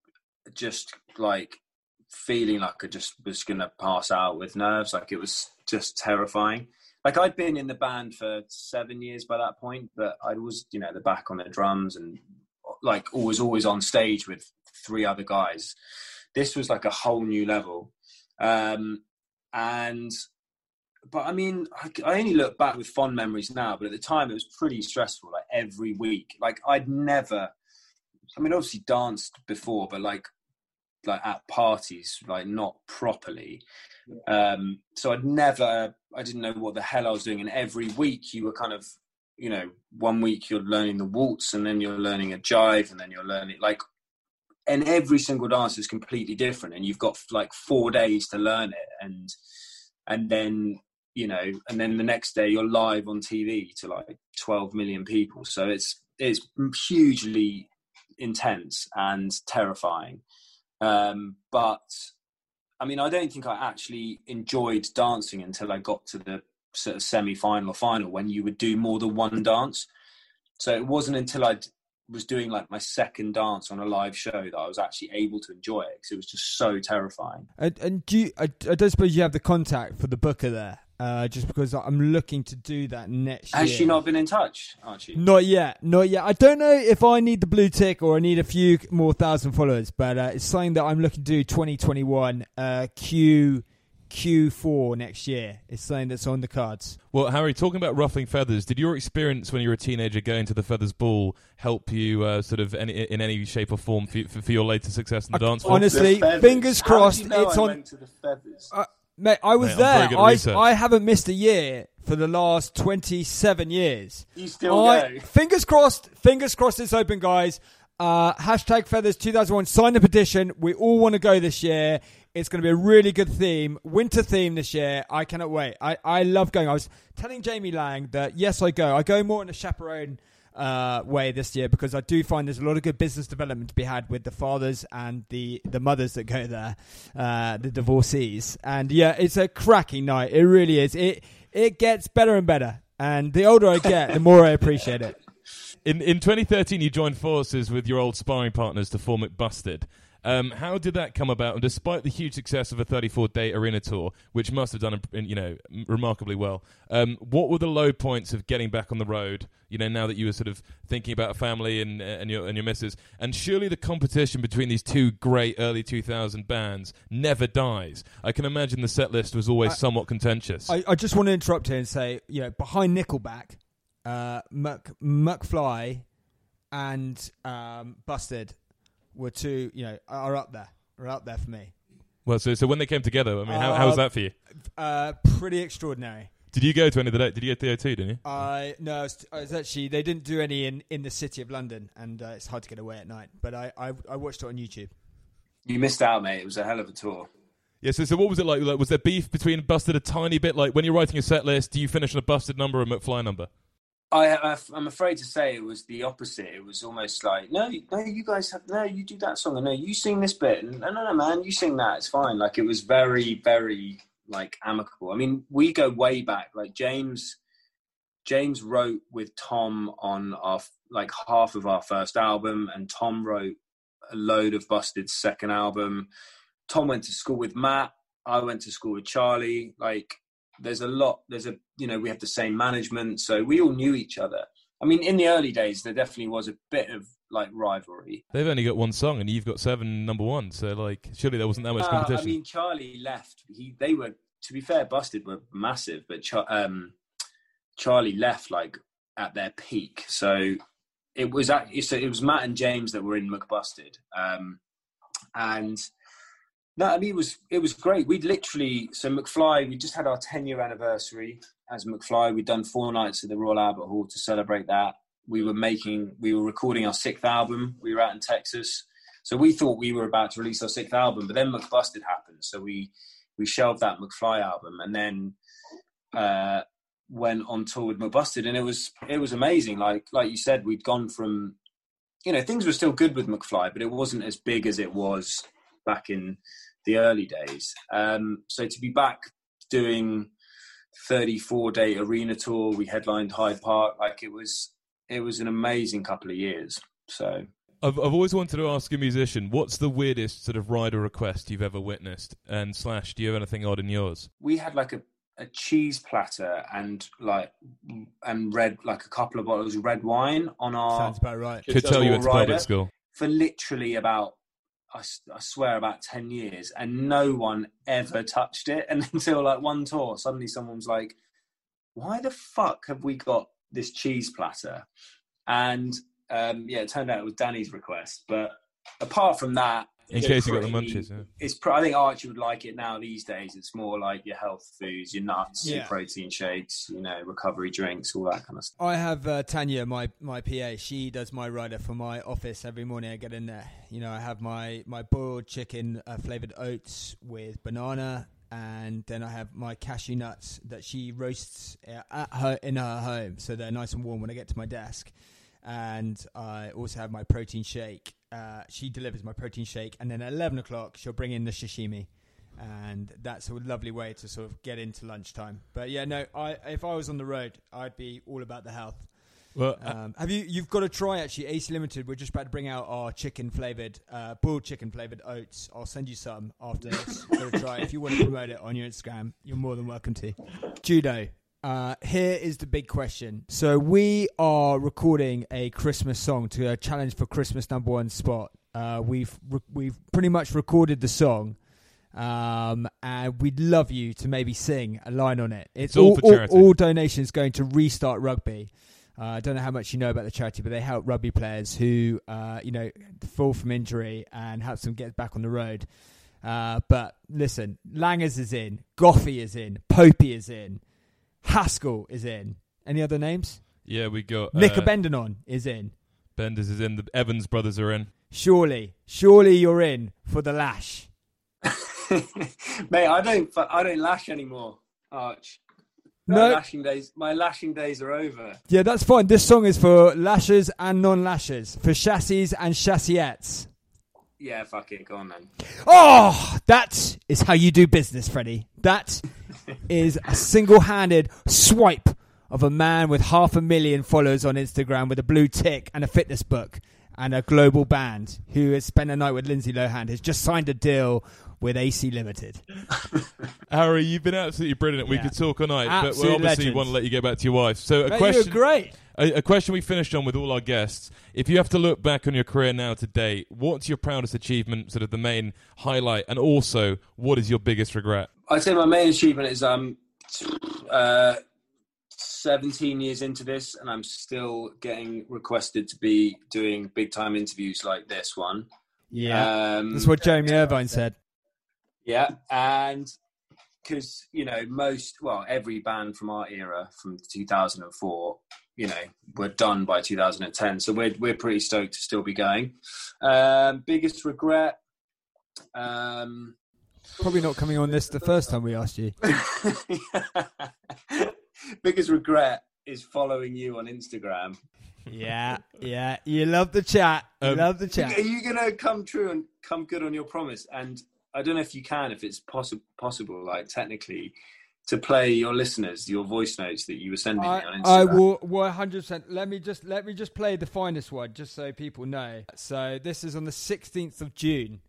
just like feeling like I just was going to pass out with nerves. Like it was just terrifying. Like I'd been in the band for seven years by that point, but I was, you know, the back on the drums and like always, always on stage with three other guys. This was like a whole new level. Um, and, but I mean, I, I only look back with fond memories now, but at the time it was pretty stressful, like every week. Like I'd never, I mean, obviously danced before, but like, like at parties, like not properly. Um, so I'd never, I didn't know what the hell I was doing. And every week you were kind of, you know, one week you're learning the waltz and then you're learning a jive and then you're learning like, and every single dance is completely different. And you've got like four days to learn it. And, and then, you know, and then the next day you're live on T V to like twelve million people. So it's, it's hugely intense and terrifying. Um, but I mean, I don't think I actually enjoyed dancing until I got to the sort of semi-final or final when you would do more than one dance. So it wasn't until I was doing like my second dance on a live show that I was actually able to enjoy it because it was just so terrifying. And, and do you, I, I don't suppose you have the contact for the booker there uh, just because I'm looking to do that next Has year. she not been in touch, Archie? Not yet, not yet. I don't know if I need the blue tick or I need a few more thousand followers, but uh, it's something that I'm looking to do twenty twenty-one uh, Q Q four next year. It's something that's on the cards. Well, Harry, talking about ruffling feathers, did your experience when you were a teenager going to the Feathers Ball help you uh, sort of any, in any shape or form for, for, for your later success in the I, dance floor? honestly, fingers crossed. How did you know it's I on. went to the Feathers? Uh, mate, I was Mate, I'm very good there. at I, research. I haven't missed a year for the last twenty-seven years. You still I, go? Fingers crossed. Fingers crossed it's open, guys. Uh, hashtag Feathers two thousand one. Sign the petition. We all want to go this year. It's going to be a really good theme, winter theme this year. I cannot wait. I, I love going. I was telling Jamie Lang that, yes, I go. I go more in a chaperone uh, way this year because I do find there's a lot of good business development to be had with the fathers and the, the mothers that go there, uh, the divorcees. And, yeah, it's a cracking night. It really is. It, it gets better and better. And the older I get, the more I appreciate it. In in twenty thirteen, you joined forces with your old sparring partners to form McBusted. Um, how did that come about? And despite the huge success of a thirty-four day arena tour, which must have done, you know, remarkably well, um, what were the low points of getting back on the road? You know, now that you were sort of thinking about a family and and your and your missus, and surely the competition between these two great early two thousand bands never dies. I can imagine the set list was always I, somewhat contentious. I, I just want to interrupt here and say, you know, behind Nickelback, uh, Muck McFly and um, Busted were two, you know, are up there, are up there for me. Well, so so when they came together, I mean, how, uh, how was that for you? Uh, pretty extraordinary. Did you go to any of the day? Did you go to the O two, didn't you? I no, I was, I was actually they didn't do any in, in the city of London, and uh, it's hard to get away at night. But I, I I watched it on YouTube. You missed out, mate. It was a hell of a tour. Yeah, so, so what was it like? like? Was there beef between Busted a tiny bit? Like when you're writing a set list, do you finish on a Busted number or a McFly number? I, I'm afraid to say it was the opposite. It was almost like, no, no, you guys have, no, you do that song, and no, you sing this bit, and no, no, no, man, you sing that. It's fine. Like it was very, very like amicable. I mean, we go way back. Like James, James wrote with Tom on our like half of our first album, and Tom wrote a load of Busted's second album. Tom went to school with Matt. I went to school with Charlie. Like. There's a lot, there's a, you know, we have the same management, so we all knew each other. I mean, in the early days, there definitely was a bit of, like, rivalry. They've only got one song, and you've got seven number one, so, like, surely there wasn't that much Uh, competition. I mean, Charlie left. He, they were, to be fair, Busted were massive, but Char- um, Charlie left, like, at their peak. So it was, at, so it was Matt and James that were in McBusted. Um, and... No, I mean, it was it was great. We'd literally, so McFly, we just had our ten-year anniversary as McFly. We'd done four nights at the Royal Albert Hall to celebrate that. We were making, we were recording our sixth album. We were out in Texas. So we thought we were about to release our sixth album, but then McBusted happened. So we we shelved that McFly album and then uh, went on tour with McBusted. And it was it was amazing. Like like you said, we'd gone from, you know, things were still good with McFly, but it wasn't as big as it was back in the early days. Um, so to be back doing thirty-four day arena tour, we headlined Hyde Park, like it was, it was an amazing couple of years. So I've I've always wanted to ask a musician, what's the weirdest sort of rider request you've ever witnessed? And Slash, do you have anything odd in yours? we had like a, a cheese platter and like, and red, like a couple of bottles of red wine on our, Sounds about right. Could tell you went to rider public school. for literally about, I, I swear about ten years, and no one ever touched it. And until like one tour, suddenly someone was like, why the fuck have we got this cheese platter? And um, yeah, it turned out it was Danny's request. But apart from that, In it's case you got the pretty- munchies, yeah. It's pr- I think Archie would like it now these days. It's more like your health foods, your nuts, your Yeah. protein shakes, you know, recovery drinks, all that kind of stuff. I have uh, Tanya, my, my P A. She does my rider for my office every morning. I get in there. You know, I have my, my boiled chicken uh, flavored oats with banana, and then I have my cashew nuts that she roasts uh, at her in her home, so they're nice and warm when I get to my desk. And I also have my protein shake. Uh, she delivers my protein shake, and then at eleven o'clock she'll bring in the sashimi. And that's a lovely way to sort of get into lunchtime. But yeah, no, I if I was on the road, I'd be all about the health. Well, um, have you? You've got to try actually. A C Limited. We're just about to bring out our chicken flavored, uh, boiled chicken flavored oats. I'll send you some after this. Go to try it. If you want to promote it on your Instagram, you're more than welcome to. Judo. Uh, here is the big question. So we are recording a Christmas song to a challenge for Christmas number one spot. Uh, we've re- we've pretty much recorded the song. Um, and we'd love you to maybe sing a line on it. It's, it's all, all, for charity. all, all donations going to Restart Rugby. Uh, I don't know how much you know about the charity, but they help rugby players who, uh, you know, fall from injury and help them get back on the road. Uh, but listen, Langers is in, Goffey is in, Popey is in, Haskell is in. Any other names? Yeah, we got Nick uh, Bendenon is in. Benders is in. The Evans brothers are in. Surely, surely you're in for the lash. Mate, I don't, I don't lash anymore, Arch. My No, lashing days, my lashing days are over. yeah, that's fine. This song is for lashers and non-lashers, for chassis and chassiettes. Yeah, fuck it, go on then. Oh, that is how you do business, Freddie. That is a single-handed swipe of a man with half a million followers on Instagram with a blue tick and a fitness book and a global band who has spent a night with Lindsay Lohan, has just signed a deal with A C Limited. Harry, you've been absolutely brilliant. We Yeah. could talk all night, Absolute but we obviously legends. want to let you get back to your wife. So a Mate, question, you're great. a, a question we finished on with all our guests. If you have to look back on your career now to date, what's your proudest achievement, sort of the main highlight, and also what is your biggest regret? I'd say my main achievement is um, uh, seventeen years into this, and I'm still getting requested to be doing big time interviews like this one. Yeah, um, that's what Jeremy Irvine said. Yeah, and because, you know, most, well, every band from our era, from two thousand four, you know, were done by two thousand ten. So we're we're pretty stoked to still be going. Um, biggest regret? Um, Probably not coming on this the first time we asked you. biggest regret is following you on Instagram. Yeah, yeah. You love the chat. You Um, love the chat. Are you going to come true and come good on your promise? And I don't know if you can, if it's possi- possible, like technically, to play your listeners your voice notes that you were sending me on I, Instagram. I will one hundred percent. Let me just let me just play the finest one, just so people know. So this is on the sixteenth of June.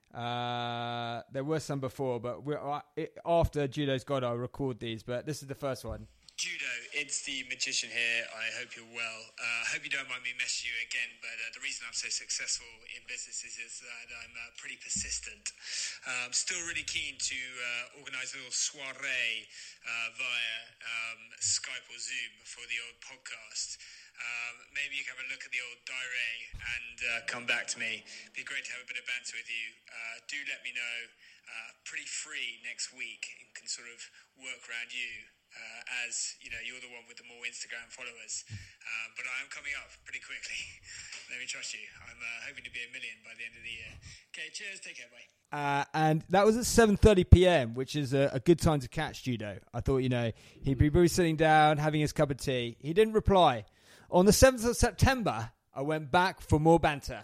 Uh, there were some before, but we're, uh, it, after Judo's God, I'll record these. But this is the first one. Judo, it's the magician here. I hope you're well. Uh, I hope you don't mind me messaging you again, but uh, the reason I'm so successful in business is, is that I'm uh, pretty persistent. Uh, I'm still really keen to uh, organise a little soiree uh, via um, Skype or Zoom for the old podcast. Um, maybe you can have a look at the old diary and uh, come back to me. It'd be great to have a bit of banter with you. Uh, do let me know. Uh, pretty free next week and can sort of work around you. Uh, as you know, you're the one with the more Instagram followers, uh, but I am coming up pretty quickly. Let me trust you. I'm uh, hoping to be a million by the end of the year. Okay, cheers. Take care. Bye. Uh, and that was at seven thirty p.m., which is a, a good time to catch Judo. I thought, you know, he'd be really sitting down, having his cup of tea. He didn't reply. On the seventh of September, I went back for more banter.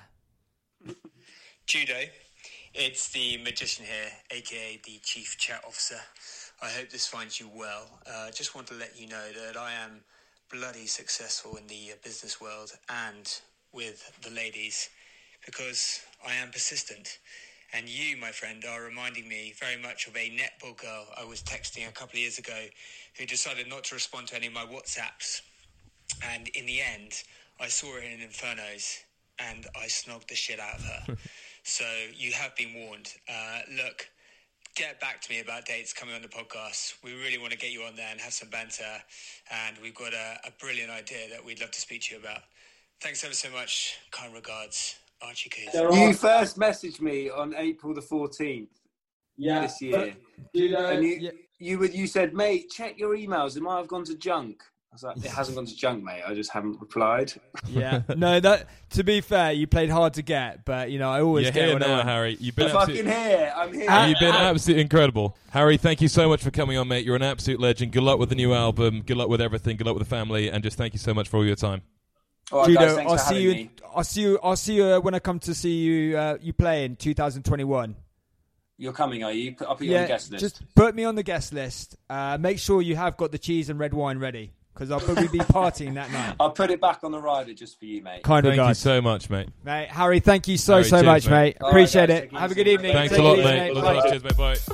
Judo, it's the magician here, aka the chief chat officer. I hope this finds you well. I uh, just want to let you know that I am bloody successful in the uh, business world and with the ladies because I am persistent. And you, my friend, are reminding me very much of a netball girl I was texting a couple of years ago who decided not to respond to any of my WhatsApps. And in the end, I saw her in Infernos and I snogged the shit out of her. So you have been warned. Uh, look, get back to me about dates coming on the podcast. We really want to get you on there and have some banter. And we've got a, a brilliant idea that we'd love to speak to you about. Thanks ever so much. Kind regards, Archie Keys. You first messaged me on April the fourteenth Yeah. this year. Judo, And you, yeah. you, would, you said, mate, check your emails. It might have gone to junk. I was like, it hasn't gone to junk, mate. I just haven't replied. Yeah, no. That to be fair, you played hard to get, but you know I always You're get here what I now, want. Harry. You've been I'm absolute- fucking here. I'm here. Ah, You've been ah. absolutely incredible. Harry, thank you so much for coming on, mate. You're an absolute legend. Good luck with the new album. Good luck with everything. Good luck with the family. And just thank you so much for all your time. All right, Judo, guys, thanks I'll for see having you. me. I'll see you. I'll see you uh, when I come to see you. Uh, you play in two thousand twenty-one. You're coming, are you? I'll put you on the guest list. Just put me on the guest list. Uh, make sure you have got the cheese and red wine ready because I'll probably be partying that night. I'll put it back on the rider just for you, mate. Kind Thank you regards. so much, mate. Mate, Harry, thank you so, Harry, so cheers, much, mate. mate. All Appreciate right, guys, it. take Have a it good easy. evening. Thanks Take a lot, it easy, mate. All the Bye. best. Cheers, mate. Bye.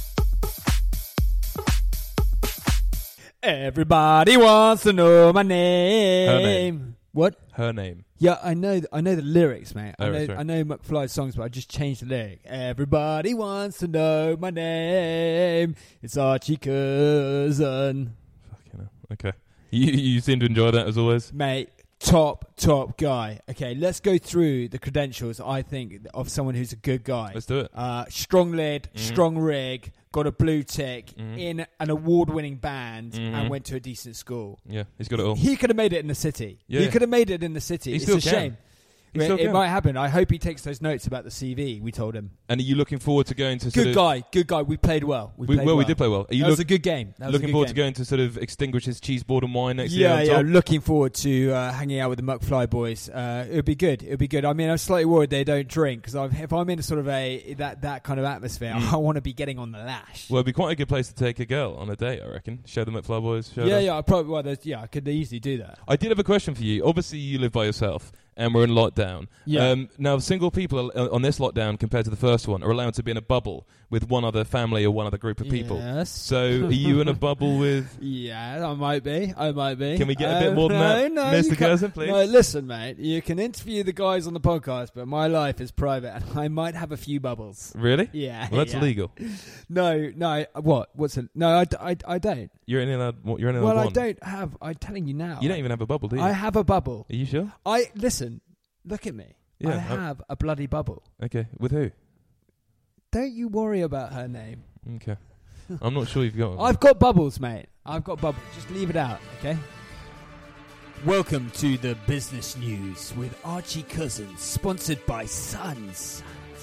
Everybody wants to know my name. Her name. What? Her name. Yeah, I know. I know the lyrics, mate. I Oh, know. that's right. I know McFly's songs, but I just changed the lyric. Everybody wants to know my name. It's Archie Cousin, Fucking hell. Okay. You you seem to enjoy that as always. mate. Top, top guy. Okay, let's go through the credentials. I think of someone who's a good guy. Let's do it. Uh, strong lid, Mhm. strong rig, got a blue tick, Mhm. in an award-winning band, Mhm. and went to a decent school. Yeah, he's got it all. He could have made it in the city. Yeah. He could have made it in the city. He it's still a can. shame. He It, still it can. might happen. I hope he takes those notes about the C V. We told him. And are you looking forward to going to sort Good of, guy. Good guy. We played well. We, We, played well, well. we did play well. Are you That was look- a good game. That was a looking good forward game. to going to sort of extinguish his cheese board and wine next year? Yeah, on yeah. top? Looking forward to uh, hanging out with the McFly boys. Uh, it would be good. It would be good. I mean, I'm slightly worried they don't drink because if I'm in a sort of a that that kind of atmosphere, Mm. I want to be getting on the lash. Well, it'd be quite a good place to take a girl on a date, I reckon. Show them at Fly Boys. Show yeah, them. yeah. I probably well, there's- yeah. I could easily do that. I did have a question for you. Obviously, you live by yourself, and we're in lockdown. Yeah. Um, now, single people are, on this lockdown compared to the first one are allowed to be in a bubble with one other family or one other group of people. Yes. So, are you in a bubble with? Yeah, I might be. I might be. Can we get a Uh, bit more than no, that, no, Mister you can't- Curzon, please? No, listen, mate. You can interview the guys on the podcast, but my life is private, and I might have a few bubbles. Really? Yeah. Well, that's yeah. illegal. No, no. What? What's it? No, I, d- I, I don't. You're only allowed. You're only allowed Well, I one. don't have. I'm telling you now. You don't even have a bubble, do you? I have a bubble. Are you sure? I listen. Look at me. Yeah, I I- have a bloody bubble. Okay. With who? Don't you worry about her name. Okay. I'm not sure you've got one. I've got bubbles, mate. I've got bubbles. Just leave it out, okay? Welcome to the business news with Archie Cousins, sponsored by Suns.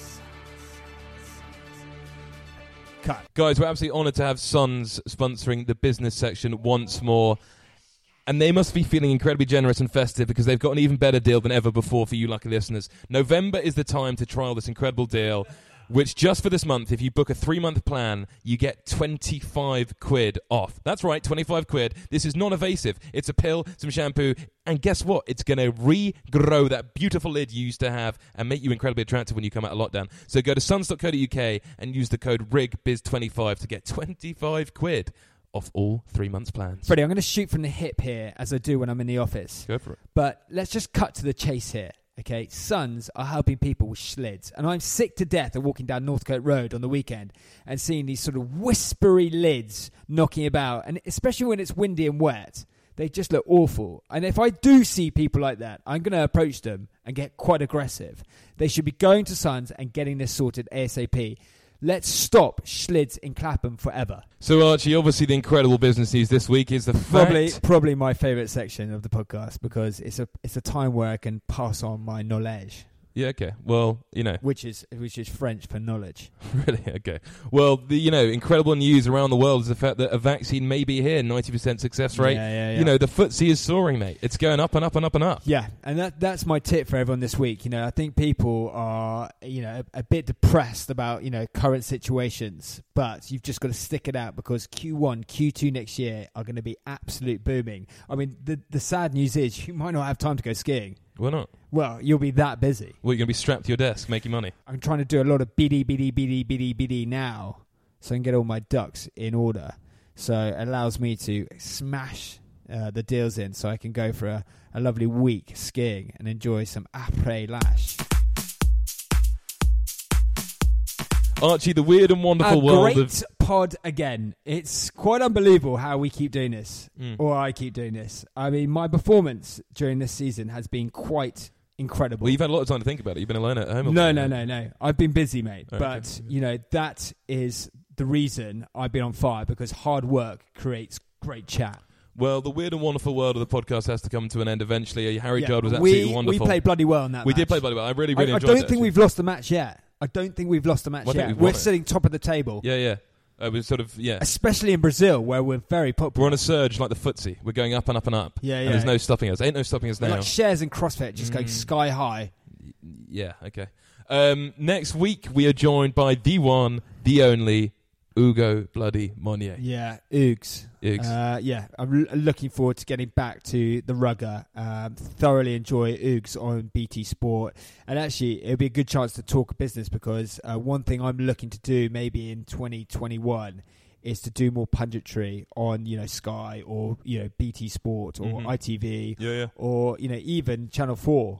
Cut. Guys, we're absolutely honoured to have Suns sponsoring the business section once more. And they must be feeling incredibly generous and festive because they've got an even better deal than ever before for you lucky listeners. November is the time to trial this incredible deal, which just for this month, if you book a three-month plan, you get twenty-five quid off. That's right, twenty-five quid. This is non-evasive. It's a pill, some shampoo, and guess what? It's going to regrow that beautiful lid you used to have and make you incredibly attractive when you come out of lockdown. So go to suns dot co dot U K and use the code R I G B I Z twenty-five to get twenty-five quid off all three months plans. Freddie, I'm going to shoot from the hip here, as I do when I'm in the office. Go for it. But let's just cut to the chase here. Okay, Suns are helping people with schlids, and I'm sick to death of walking down Northcote Road on the weekend and seeing these sort of whispery lids knocking about, and especially when it's windy and wet, they just look awful. And if I do see people like that, I'm going to approach them and get quite aggressive. They should be going to Suns and getting this sorted ASAP. Let's stop schlids in Clapham forever. So, Archie, obviously the incredible business news this week is the Probably, fact... probably my favourite section of the podcast because it's a it's a time where I can pass on my knowledge, Yeah, okay. Well, you know... which is which is French for knowledge. Really? Okay. Well, the you know incredible news around the world is the fact that a vaccine may be here, ninety percent success rate. Yeah, yeah, yeah. You know, the footsie is soaring, mate. It's going up and up and up and up. Yeah, and that that's my tip for everyone this week. You know, I think people are, you know, a, a bit depressed about, you know, current situations, but you've just got to stick it out because Q one, Q two next year are going to be absolute booming. I mean, the the sad news is you might not have time to go skiing. Why not? Well, you'll be that busy. Well, you're going to be strapped to your desk making money. I'm trying to do a lot of B D, B D, B D, B D, B D now so I can get all my ducks in order. So it allows me to smash uh, the deals in so I can go for a, a lovely week skiing and enjoy some après-lash. Archie, the weird and wonderful a world great of... pod again. It's quite unbelievable how we keep doing this, Mm. or I keep doing this. I mean, my performance during this season has been quite incredible. Well, you've had a lot of time to think about it. You've been alone at home. all No, day. no, no, no. I've been busy, mate. Okay. But, you know, that is the reason I've been on fire, because hard work creates great chat. Well, the weird and wonderful world of the podcast has to come to an end eventually. Harry Yeah, Judd was absolutely we, wonderful. We played bloody well in that We match. did play bloody well. I really, really I, I enjoyed don't it. think actually. we've lost the match yet. I don't think we've lost the match Well, I think yet. we've We're won it. sitting top of the table. Yeah, yeah. Uh, we're sort of, yeah. Especially in Brazil, where we're very popular. We're on a surge like the footsie. We're going up and up and up. Yeah, And yeah. there's no stopping us. Ain't no stopping us We're now. like shares in CrossFit just going Mm. sky high. Yeah, okay. Um, next week, we are joined by the one, the only, Ugo bloody Monnier. Yeah, Oogs. Oogs. Uh, yeah, I'm l- looking forward to getting back to the rugger. Um, thoroughly enjoy Oogs on B T Sport. And actually, it'll be a good chance to talk business because uh, one thing I'm looking to do maybe in twenty twenty-one is to do more punditry on, you know, Sky or, you know, B T Sport or Mhm. I T V Yeah, yeah. or, you know, even Channel four.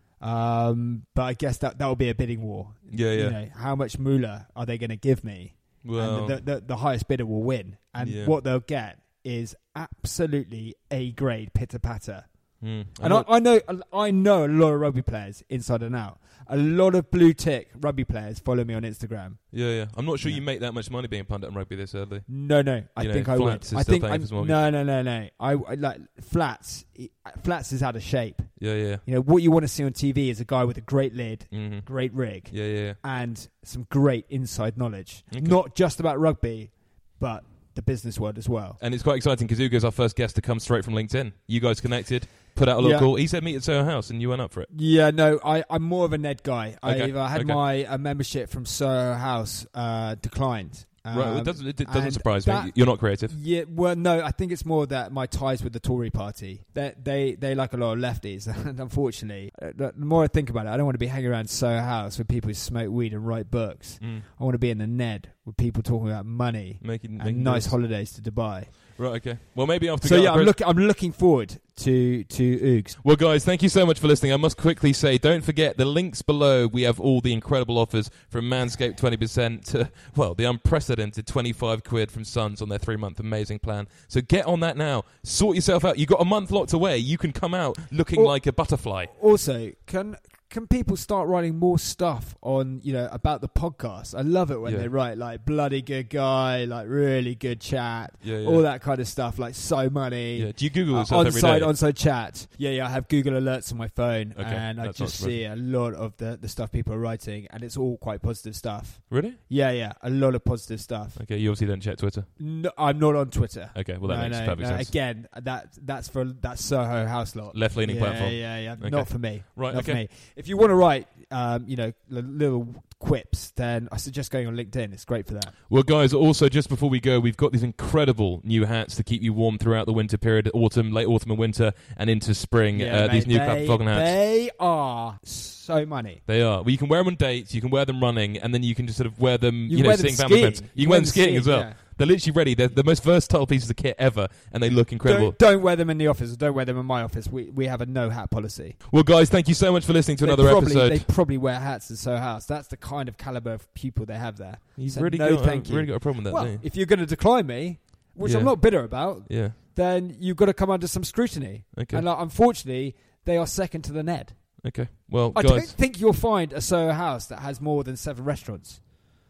Um, but I guess that that will be a bidding war. Yeah, yeah. You know, how much moolah are they going to give me? Well, And the, the, the highest bidder will win. And Yeah. what they'll get is absolutely A grade pitter patter. mm, I'm And not- I, I know I know a lot of rugby players inside and out. A lot of blue tick rugby players follow me on Instagram. yeah, yeah. I'm not sure Yeah. you make that much money being pundit on rugby this early. No, no, I You know, think I would. Flats is I still think paying I, for his mortgage. no, no, no, no. I, I like Flats. he- Flats is out of shape. Yeah, yeah. You know what you want to see on T V is a guy with a great lid, Mm-hmm. great rig, Yeah, yeah, yeah. and some great inside knowledge. Okay. Not just about rugby, but the business world as well. And it's quite exciting because Ugo's our first guest to come straight from LinkedIn. You guys connected, put out a little Yeah. call. He said meet at Soho House and you went up for it. Yeah, no, I, I'm more of a Ned guy. Okay, I, I had okay. my uh, membership from Soho House uh, declined. right, well, it Um, doesn't, it doesn't and surprise that- me. You're not creative. Yeah, well, no, I think it's more that my ties with the Tory party. They they, they like a lot of lefties, and unfortunately, uh, the more I think about it, I don't want to be hanging around Soho House with people who smoke weed and write books. Mm. I want to be in the Ned with people talking about money Making, and making nice deals. holidays to Dubai. Right, okay. Well, maybe after So we go yeah, out I'm for- looking. I'm looking forward to to Oogs. Well, guys, thank you so much for listening. I must quickly say, don't forget the links below. We have all the incredible offers from Manscaped twenty percent to, well, the unprecedented twenty-five quid from Suns on their three-month amazing plan. So get on that now. Sort yourself out. You've got a month locked away. You can come out looking Or- like a butterfly. Also, can can people start writing more stuff on, you know, about the podcast? I love it when Yeah. they write like bloody good guy, like really good chat, Yeah, yeah. all that kind of stuff, like so money. Yeah. Do you Google Uh, yourself every onside, day? onside chat. Yeah, yeah. I have Google alerts on my phone, Okay, and I that's just not see a lot of the, the stuff people are writing, and it's all quite positive stuff. Really? Yeah, yeah, a lot of positive stuff. Okay, you obviously don't check Twitter. No, I'm not on Twitter. Okay, well, that no, makes no, perfect no. sense. Again, that that's for that Soho House lot. Left-leaning yeah, platform. Yeah, yeah, Okay. not for me. Right, not okay. for me. If you want to write, um, you know, l- little quips, then I suggest going on LinkedIn. It's great for that. Well, guys, also, just before we go, we've got these incredible new hats to keep you warm throughout the winter period, autumn, late autumn and winter, and into spring. Yeah, uh, these mate, new Club they, Fogging hats. They are so money. They are. Well, you can wear them on dates, you can wear them running, and then you can just sort of wear them, you, can know, wear them seeing family skiing. events. You can wear them skiing as well. yeah. They're literally ready. They're the most versatile pieces of kit ever, and they look incredible. Don't, don't wear them in the office. Or don't wear them in my office. We we have a no hat policy. Well, guys, thank you so much for listening to They another probably, episode. They probably wear hats in Soho House. That's the kind of caliber of people they have there. You've So really, no got, thank uh, you. really got a problem with that, Well, don't you? if you're going to decline me, which Yeah. I'm not bitter about, Yeah. then you've got to come under some scrutiny. Okay. And like, unfortunately, they are second to the Ned. Okay. Well, I don't guys. think you'll find a Soho House that has more than seven restaurants.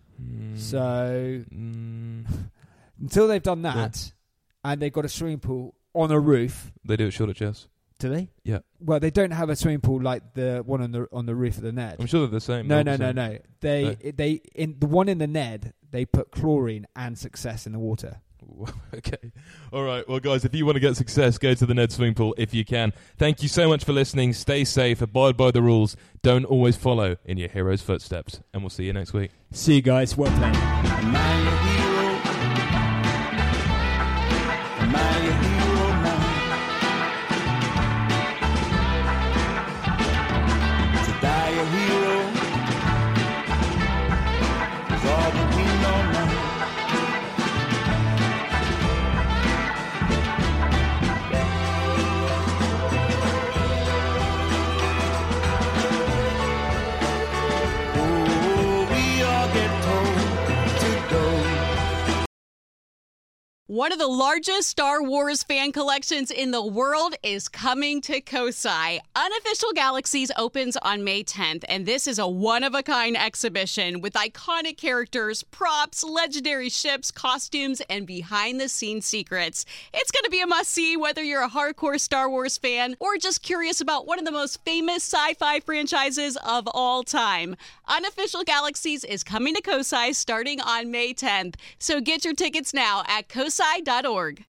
Mm, So mm, until they've done that, and they've got a swimming pool on a roof, they do it short at chess. do they? Yeah. Well, they don't have a swimming pool like the one on the on the roof of the Ned. I'm sure they're the same. No, They're no, all the no, same. no. They No. they in the one in the Ned. They put chlorine and success in the water. Okay. All right. Well, guys, if you want to get success, go to the Ned swimming pool if you can. Thank you so much for listening. Stay safe. Abide by the rules. Don't always follow in your hero's footsteps. And we'll see you next week. See you guys. Well played. Am I your hero? Am I your hero now? To die a hero is all that we know now. Oh, we all get told to go. One of the largest Star Wars fan collections in the world is coming to Kosai. Unofficial Galaxies opens on May tenth, and this is a one-of-a-kind exhibition with iconic characters, props, legendary ships, costumes, and behind-the-scenes secrets. It's going to be a must-see whether you're a hardcore Star Wars fan or just curious about one of the most famous sci-fi franchises of all time. Unofficial Galaxies is coming to Kosai starting on May tenth, so get your tickets now at kosai dot org.